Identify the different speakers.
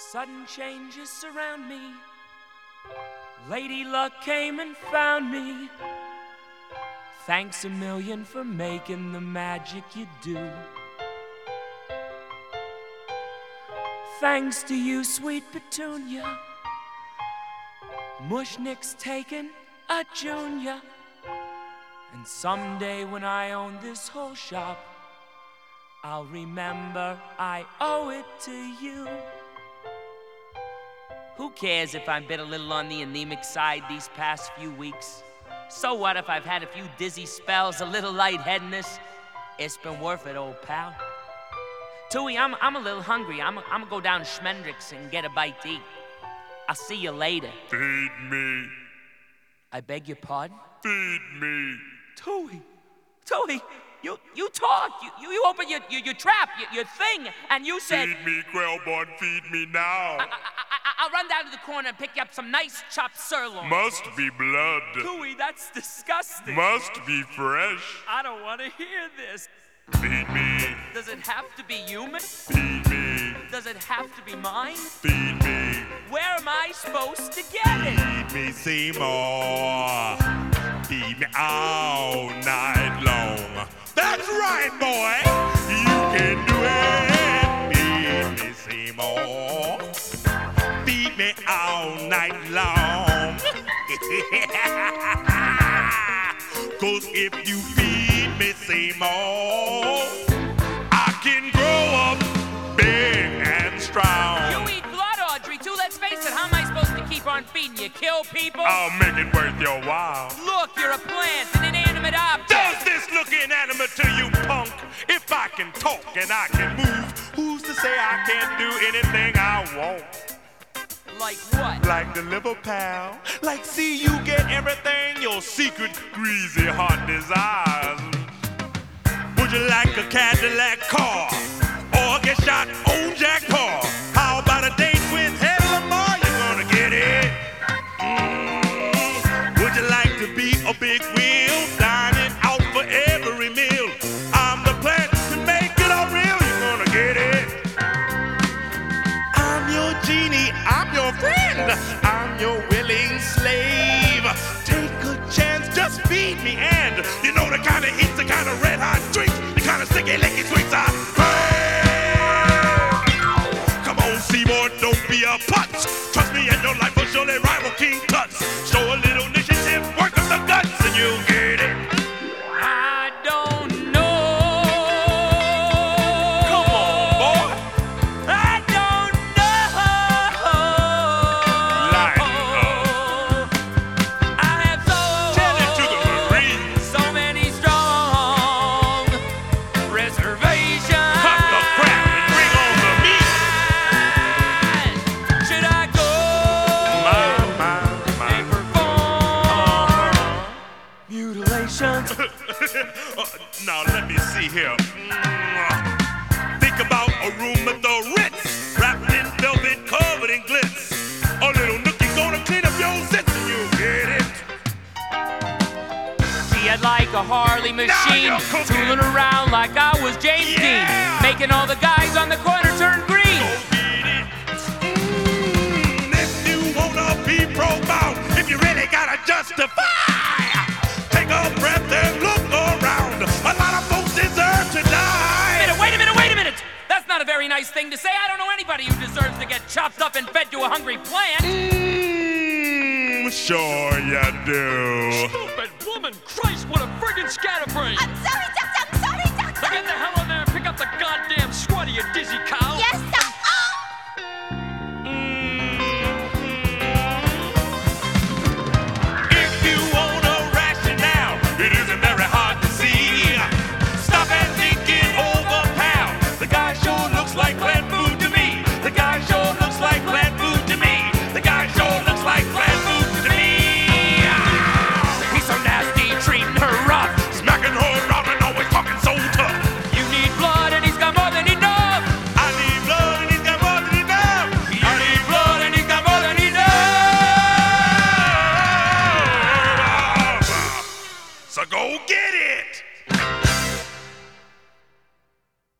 Speaker 1: Sudden changes surround me. Lady Luck came and found me. Thanks a million for making the magic you do. Thanks to you, sweet Petunia. Mushnick's taken a junior. And someday when I own this whole shop, I'll remember I owe it to you. Who cares if I've been a little on the anemic side these past few weeks? So what if I've had a few dizzy spells, a little lightheadedness? It's been worth it, old pal. Tooey, I'm a little hungry. I'm gonna go down to Schmendrick's and get a bite to eat. I'll see you later.
Speaker 2: Feed me.
Speaker 1: I beg your pardon?
Speaker 2: Feed me.
Speaker 1: Tooey, you talk. You open your trap, your thing, and you said...
Speaker 2: Feed me, Quailborn, feed me now.
Speaker 1: I'll run down to the corner and pick you up some nice chopped sirloin.
Speaker 2: Must be blood.
Speaker 1: Tooey, that's disgusting.
Speaker 2: Must be fresh.
Speaker 1: I don't want to hear this.
Speaker 2: Feed me.
Speaker 1: Does it have to be human?
Speaker 2: Feed me.
Speaker 1: Does it have to be mine?
Speaker 2: Feed me.
Speaker 1: Where am I supposed to get it?
Speaker 2: Feed me, Seymour. Feed me all night long. That's right, boy. You can do it. Feed me, Seymour. Feed me all night long. 'Cause if you feed me, Seymour, I can grow up big and strong.
Speaker 1: You eat blood, Audrey, too. Let's face it. How am I supposed to keep on feeding you? Kill people?
Speaker 2: I'll make it worth your while.
Speaker 1: Look, you're a plant, an inanimate object.
Speaker 2: Does this look inanimate to you, punk? If I can talk and I can move, who's to say I can't do anything I want?
Speaker 1: Like what?
Speaker 2: Like the liver, pal. Like see you get everything your secret greasy heart desires. Would you like a Cadillac car? Or get shot on Jack Paw? How about a date with Hedy Lamarr? You're gonna get it. Would you like to be a big wheel? Dining out for every meal. I'm the plant to make it all real. You're gonna get it. I'm your genie, I'm your friend, I'm your willing slave. Take a chance, just feed me, and you know the kind of heat, the kind of red hot drinks, the kind of sticky, licky sweets I crave. Come on, Seymour, don't be a putz. Trust me, and your life will surely rival King Tut's. Show a little initiative, work up the guts, and you'll get it.
Speaker 1: I don't know.
Speaker 2: Come on, boy.
Speaker 1: I don't know.
Speaker 2: Lighten up.
Speaker 1: I have
Speaker 2: Tell it to the Marines.
Speaker 1: so many strong reservations.
Speaker 2: Cut the crap and bring on the meat.
Speaker 1: Should I go
Speaker 2: My.
Speaker 1: and perform mutilations?
Speaker 2: Now let me see here. Think about a room at the Ritz, wrapped in velvet, covered in glitz. A little nookie gonna clean up your zits and you get it.
Speaker 1: See, I'd like a Harley machine,
Speaker 2: you're cooking.
Speaker 1: tooling around like I was James
Speaker 2: Yeah.
Speaker 1: Dean, making all the guys on the corner turn green.
Speaker 2: Go get it. If you wanna be profound, if you really gotta justify, take a breath and look around. A lot of folks deserve to die.
Speaker 1: Wait a minute! That's not a very nice thing to say. I don't know anybody who deserves to get chopped up and fed to a hungry plant.
Speaker 2: Sure you do.
Speaker 3: Stupid woman! Christ, what a friggin' scatterbrain!
Speaker 4: I'm sorry, Doctor. I'm sorry, Doctor.
Speaker 3: Now get the hell in there and pick up the goddamn squad, you dizzy